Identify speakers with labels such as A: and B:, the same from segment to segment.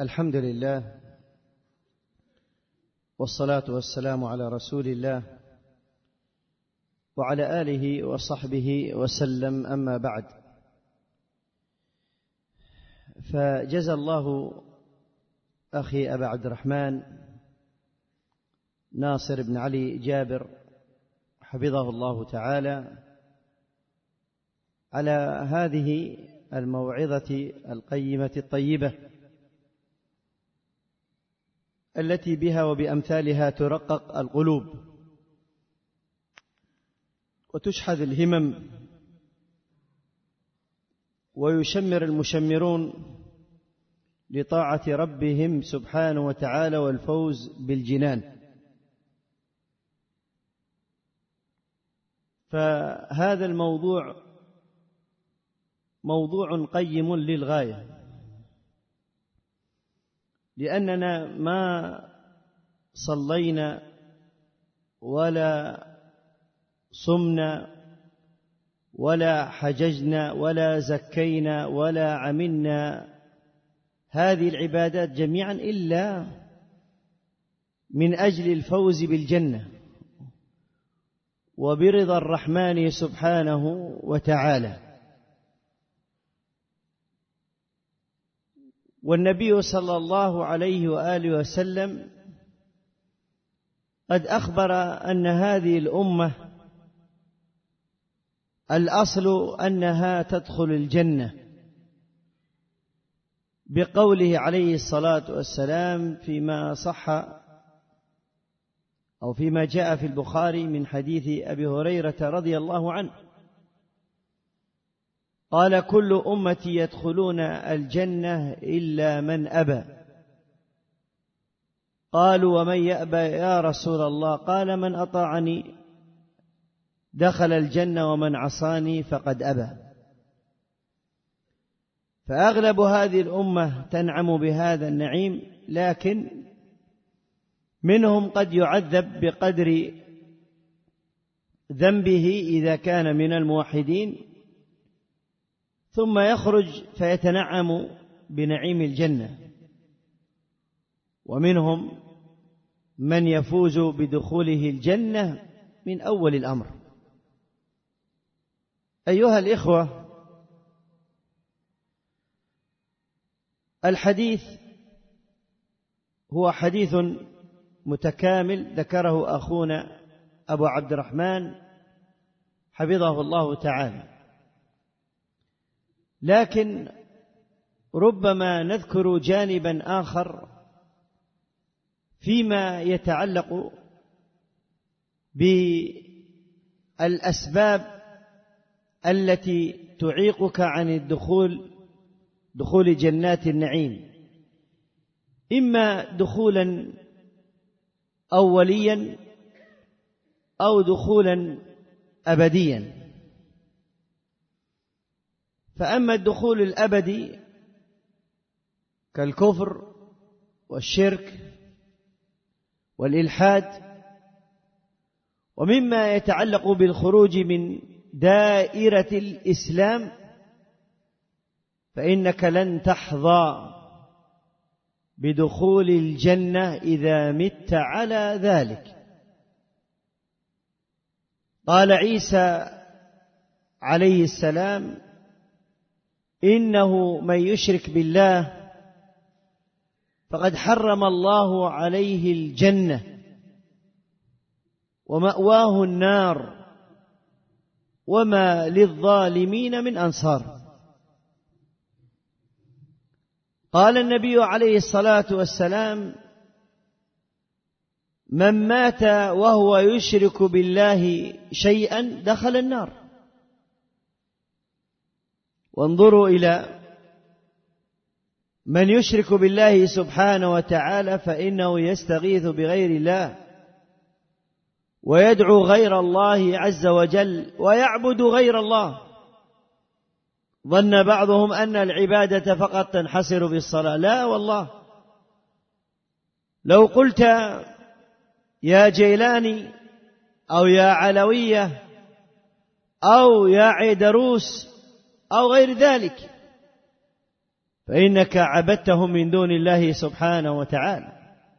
A: الحمد لله والصلاة والسلام على رسول الله وعلى آله وصحبه وسلم، أما بعد. فجزى الله أخي أبا عبد الرحمن ناصر بن علي جابر حفظه الله تعالى على هذه الموعظة القيمة الطيبة التي بها وبأمثالها ترقق القلوب وتشحذ الهمم ويشمر المشمرون لطاعة ربهم سبحانه وتعالى والفوز بالجنان. فهذا الموضوع موضوع قيم للغاية، لأننا ما صلينا ولا صمنا ولا حججنا ولا زكينا ولا عملنا هذه العبادات جميعا إلا من أجل الفوز بالجنة وبرضا الرحمن سبحانه وتعالى. والنبي صلى الله عليه وآله وسلم قد أخبر أن هذه الأمة الأصل أنها تدخل الجنة بقوله عليه الصلاة والسلام فيما صح أو فيما جاء في البخاري من حديث أبي هريرة رضي الله عنه قال: كل أمتي يدخلون الجنة إلا من أبى. قالوا: ومن يأبى يا رسول الله؟ قال: من أطاعني دخل الجنة ومن عصاني فقد أبى. فأغلب هذه الأمة تنعم بهذا النعيم، لكن منهم قد يعذب بقدر ذنبه إذا كان من الموحدين، ثم يخرج فيتنعم بنعيم الجنة، ومنهم من يفوز بدخوله الجنة من أول الأمر. أيها الإخوة، الحديث هو حديث متكامل ذكره أخونا أبو عبد الرحمن حفظه الله تعالى، لكن ربما نذكر جانبا آخر فيما يتعلق بالأسباب التي تعيقك عن دخول جنات النعيم، إما دخولا أوليا أو دخولا أبديا. فأما الدخول الأبدي كالكفر والشرك والإلحاد ومما يتعلق بالخروج من دائرة الإسلام، فإنك لن تحظى بدخول الجنة إذا مت على ذلك. قال عيسى عليه السلام: إنه من يشرك بالله فقد حرم الله عليه الجنة ومأواه النار وما للظالمين من أنصار. قال النبي عليه الصلاة والسلام: من مات وهو يشرك بالله شيئا دخل النار. وانظروا إلى من يشرك بالله سبحانه وتعالى فإنه يستغيث بغير الله ويدعو غير الله عز وجل ويعبد غير الله. ظن بعضهم أن العبادة فقط تنحصر بالصلاة، لا والله. لو قلت يا جيلاني أو يا علوية أو يا عيدروس أو غير ذلك، فإنك عبدتهم من دون الله سبحانه وتعالى.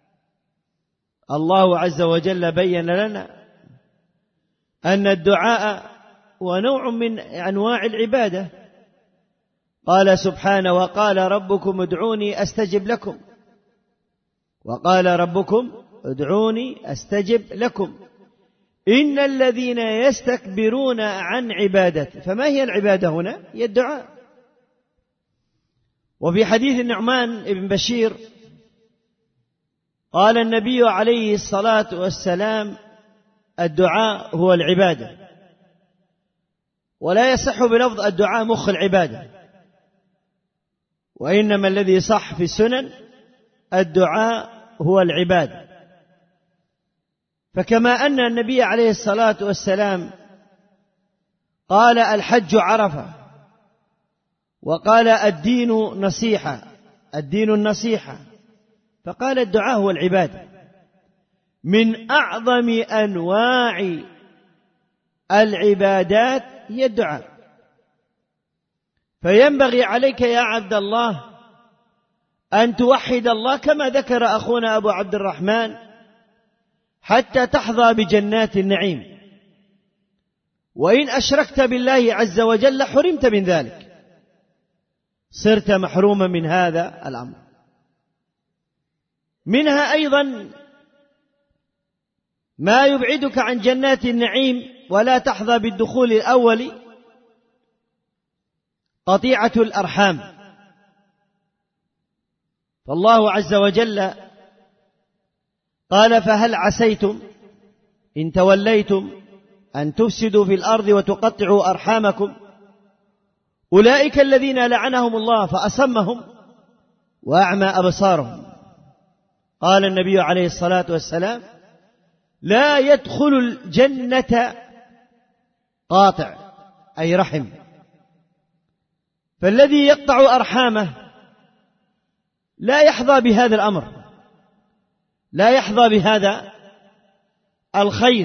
A: الله عز وجل بين لنا أن الدعاء هو نوع من أنواع العبادة. قال سبحانه: وقال ربكم ادعوني أستجب لكم، وقال ربكم ادعوني أستجب لكم إن الذين يستكبرون عن عبادتي. فما هي العبادة هنا؟ هي الدعاء. وفي حديث النعمان بن بشير قال النبي عليه الصلاة والسلام: الدعاء هو العبادة. ولا يصح بلفظ الدعاء مخ العبادة، وإنما الذي صح في السنن الدعاء هو العبادة. فكما أن النبي عليه الصلاة والسلام قال: الحج عرفة، وقال: الدين نصيحة، الدين النصيحة، فقال الدعاء هو العبادة. من أعظم أنواع العبادات هي الدعاء. فينبغي عليك يا عبد الله أن توحد الله كما ذكر أخونا أبو عبد الرحمن حتى تحظى بجنات النعيم. وإن أشركت بالله عز وجل حرمت من ذلك، صرت محروما من هذا الأمر. منها أيضا ما يبعدك عن جنات النعيم ولا تحظى بالدخول الأول: قطيعة الأرحام. فالله عز وجل قال: فهل عسيتم إن توليتم أن تفسدوا في الأرض وتقطعوا أرحامكم أولئك الذين لعنهم الله فأصمهم وأعمى أبصارهم. قال النبي عليه الصلاة والسلام: لا يدخل الجنة قاطع، أي رحم. فالذي يقطع أرحامه لا يحظى بهذا الأمر، لا يحظى بهذا الخير،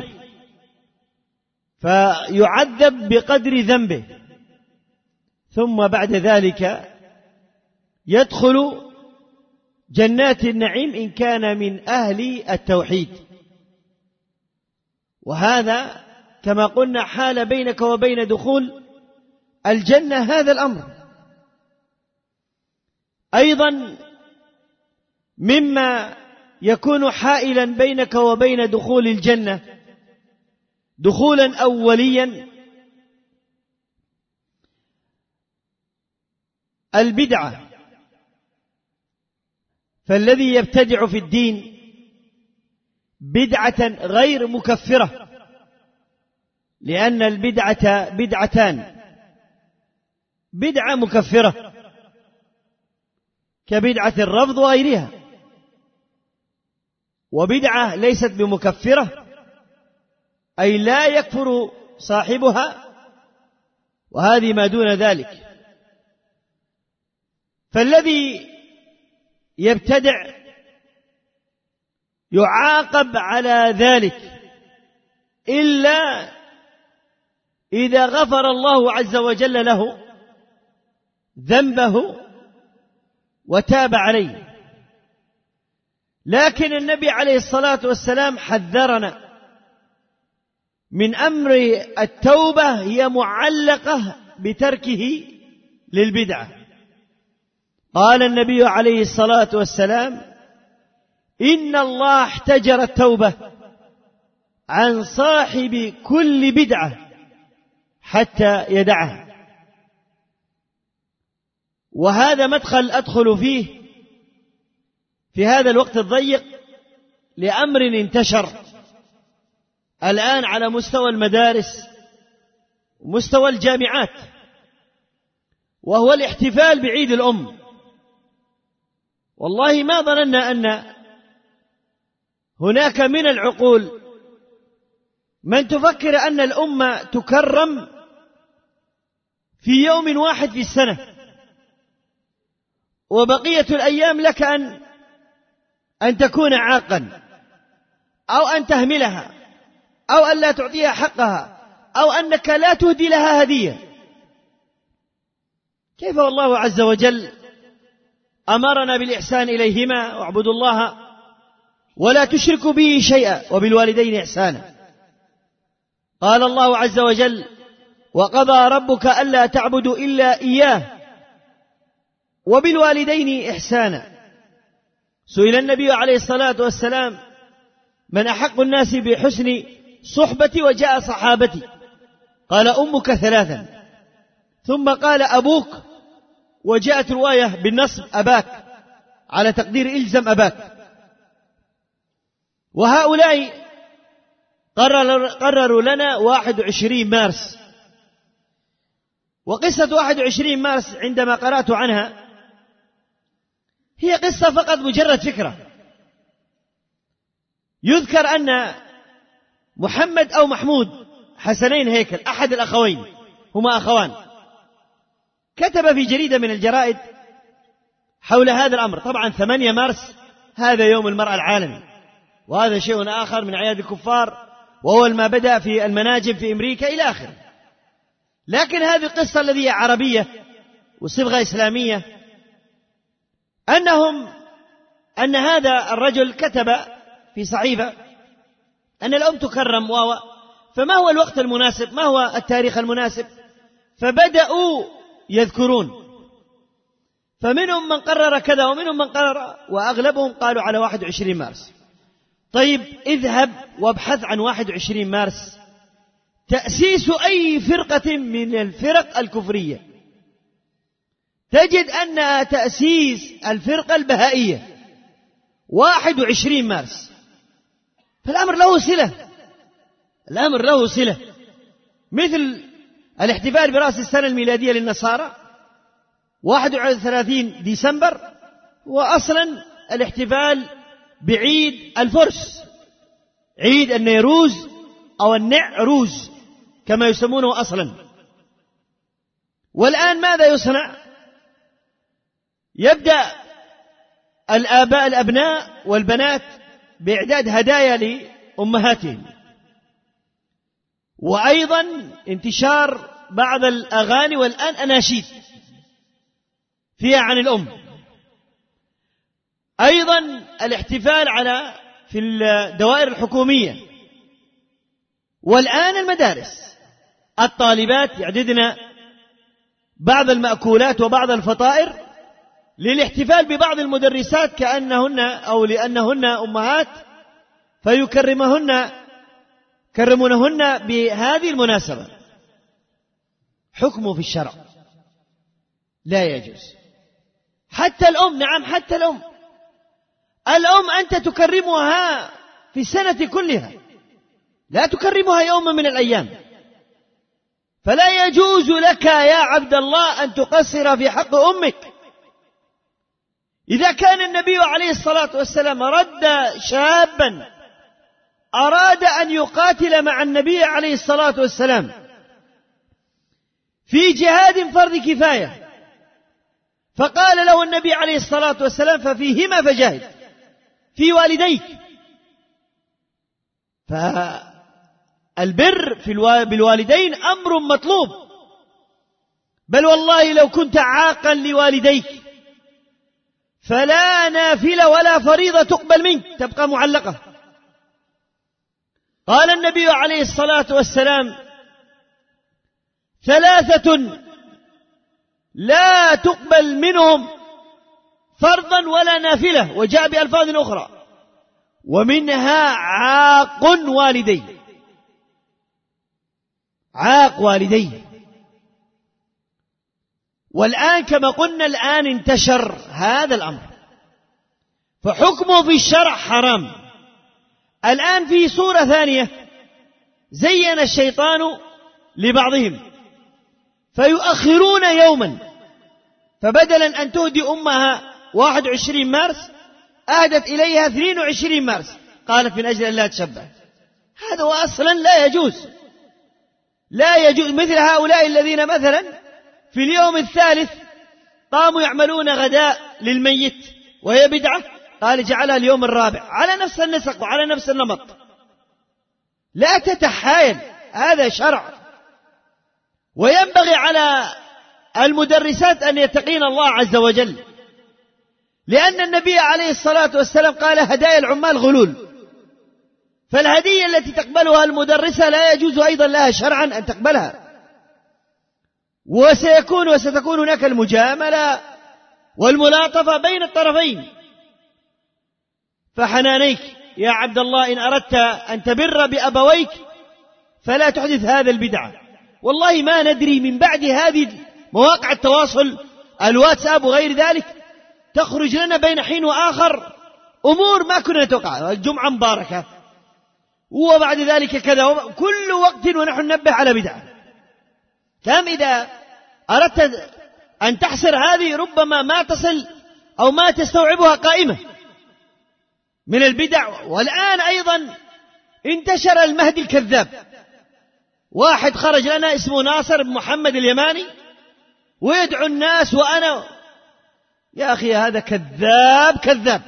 A: فيعذب بقدر ذنبه، ثم بعد ذلك يدخل جنات النعيم إن كان من أهل التوحيد. وهذا كما قلنا حال بينك وبين دخول الجنة هذا الأمر. أيضا مما يكون حائلا بينك وبين دخول الجنة دخولا أوليا البدعة. فالذي يبتدع في الدين بدعة غير مكفرة، لأن البدعة بدعتان: بدعة مكفرة كبدعة الرفض وغيرها، وبدعة ليست بمكفرة أي لا يكفر صاحبها، وهذه ما دون ذلك. فالذي يبتدع يعاقب على ذلك إلا إذا غفر الله عز وجل له ذنبه وتاب عليه. لكن النبي عليه الصلاة والسلام حذرنا من أمر التوبة، هي معلقة بتركه للبدعة. قال النبي عليه الصلاة والسلام: إن الله احتجر التوبة عن صاحب كل بدعة حتى يدعها. وهذا مدخل أدخل فيه في هذا الوقت الضيق لأمر انتشر الآن على مستوى المدارس ومستوى الجامعات، وهو الاحتفال بعيد الأم. والله ما ظننا أن هناك من العقول من تفكر أن الأمة تكرم في يوم واحد في السنة، وبقية الأيام لك أن تكون عاقا، أو أن تهملها، أو أن لا تعطيها حقها، أو أنك لا تهدي لها هدية. كيف والله عز وجل أمرنا بالإحسان إليهما واعبدوا الله ولا تشركوا به شيئا وبالوالدين إحسانا. قال الله عز وجل: وقضى ربك ألا تعبدوا إلا إياه وبالوالدين إحسانا. سئل النبي عليه الصلاة والسلام: من أحق الناس بحسن صحبتي؟ وجاء صحابتي، قال: أمك ثلاثا، ثم قال: أبوك، وجاءت رواية بالنصب: أباك، على تقدير إلزم أباك. وهؤلاء قرروا لنا 21 مارس. وقصة 21 مارس عندما قرأت عنها هي قصة فقط مجرد فكرة. يذكر أن محمد أو محمود حسنين هيكل، أحد الأخوين، هما أخوان، كتب في جريدة من الجرائد حول هذا الأمر. طبعا 8 مارس هذا يوم المرأة العالمي، وهذا شيء آخر من أعياد الكفار، وأول ما بدأ في المناجم في أمريكا إلى آخره. لكن هذه القصة التي هي عربية وصبغة إسلامية، أن هذا الرجل كتب في صحيفة أن الأم تكرم فما هو الوقت المناسب؟ ما هو التاريخ المناسب؟ فبدأوا يذكرون، فمنهم من قرر كذا ومنهم من قرر، وأغلبهم قالوا على 21 مارس. طيب اذهب وابحث عن 21 مارس تأسيس أي فرقة من الفرق الكفرية، تجد أن تأسيس الفرقة البهائية 21 مارس. فالأمر له صلة، مثل الاحتفال برأس السنة الميلادية للنصارى 31 ديسمبر، وأصلا الاحتفال بعيد الفرس، عيد النيروز أو النعروز كما يسمونه أصلا. والآن ماذا يصنع؟ يبدأ الأبناء والبنات بإعداد هدايا لأمهاتهم، وأيضا انتشار بعض الأغاني والآن أناشيد فيها عن الأم. أيضا الاحتفال في الدوائر الحكومية، والآن المدارس، الطالبات يعددن بعض المأكولات وبعض الفطائر للاحتفال ببعض المدرسات كأنهن أو لأنهن أمهات، فيكرمونهن بهذه المناسبة. حكمه في الشرع لا يجوز. حتى الأم، نعم حتى الأم أنت تكرمها في السنة كلها، لا تكرمها يوما من الأيام. فلا يجوز لك يا عبد الله أن تقصر في حق أمك. إذا كان النبي عليه الصلاة والسلام رد شابا أراد أن يقاتل مع النبي عليه الصلاة والسلام في جهاد فرض كفاية، فقال له النبي عليه الصلاة والسلام: ففيهما فجاهد، في والديك. فالبر بالوالدين أمر مطلوب، بل والله لو كنت عاقا لوالديك فلا نافلة ولا فريضة تقبل منك، تبقى معلقة. قال النبي عليه الصلاة والسلام: 3 لا تقبل منهم فرضا ولا نافلة، وجاء بألفاظ أخرى، ومنها عاق والديه. والآن كما قلنا الآن انتشر هذا الأمر، فحكمه في الشرع حرام. الآن في صورة ثانية، زين الشيطان لبعضهم فيؤخرون يوما، فبدلا أن تهدي أمها 21 مارس أهدت إليها 22 مارس، قالت من أجل أن لا تشبه. هذا أصلا لا يجوز. مثل هؤلاء الذين مثلا في اليوم الثالث قاموا يعملون غداء للميت وهي بدعة، قال جعلها اليوم الرابع على نفس النسق وعلى نفس النمط. لا تتحايل، هذا شرع. وينبغي على المدرسات أن يتقين الله عز وجل، لأن النبي عليه الصلاة والسلام قال هدايا العمال غلول، فالهدية التي تقبلها المدرسة لا يجوز أيضا لها شرعا أن تقبلها، وستكون هناك المجاملة والملاطفة بين الطرفين. فحنانيك يا عبد الله إن أردت أن تبر بأبويك فلا تحدث هذا البدعة. والله ما ندري من بعد هذه مواقع التواصل الواتساب وغير ذلك تخرج لنا بين حين وآخر أمور ما كنا نتوقع. الجمعة مباركة وبعد ذلك كذا، كل وقت ونحن ننبه على بدعة. كم إذا أردت أن تحصر هذه ربما ما تصل أو ما تستوعبها قائمة من البدع. والآن أيضا انتشر المهدي الكذاب، واحد خرج لنا اسمه ناصر بن محمد اليماني ويدعو الناس يا أخي هذا كذاب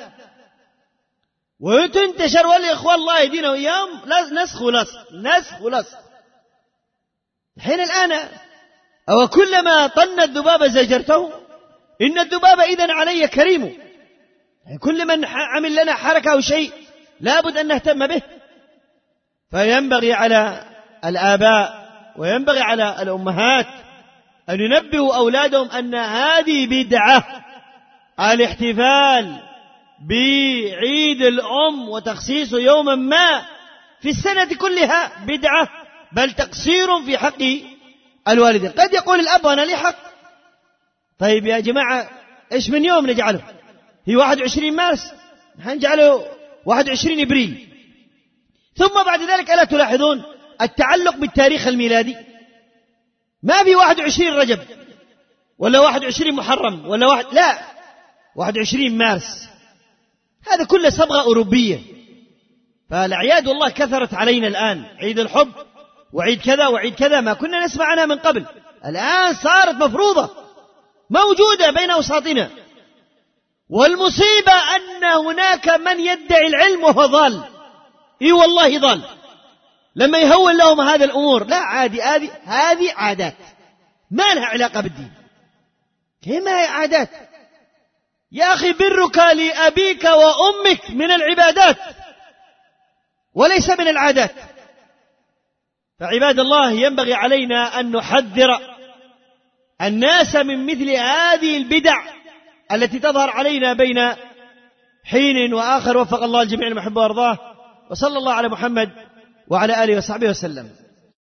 A: وتنتشر. والإخوة الله يدينا وإياهم نسخ ولصق. حين الآن أو كلما طن الذباب زجرته، إن الذباب إذن علي كريم. كل من عمل لنا حركة أو شيء لابد أن نهتم به. فينبغي على الآباء وينبغي على الأمهات أن ينبهوا أولادهم أن هذه بدعة. الاحتفال بعيد الأم وتخصيص يوما ما في السنة كلها بدعة، بل تقصير في حق الوالدين. قد يقول الأب أنا لي حق، طيب يا جماعة إيش من يوم نجعله؟ هي 21 مارس، نجعله 21 إبريل. ثم بعد ذلك ألا تلاحظون التعلق بالتاريخ الميلادي؟ ما في 21 رجب ولا 21 محرم ولا لا، 21 مارس. هذا كله صبغة أوروبية. فالأعياد والله كثرت علينا الآن، عيد الحب وعيد كذا وعيد كذا ما كنا نسمع عنها من قبل، الآن صارت مفروضة موجودة بين أوساطنا. والمصيبة أن هناك من يدعي العلم وهو ضال. إي والله ضال. لما يهول لهم هذا الأمور، لا عادي، هذه عادات ما لها علاقة بالدين. كما هي عادات يا أخي، برك لأبيك وأمك من العبادات وليس من العادات. فعباد الله ينبغي علينا أن نحذر الناس من مثل هذه البدع التي تظهر علينا بين حين وآخر. وفق الله الجميع لما يحب ويرضاه، وصلى الله على محمد وعلى آله وصحبه وسلم.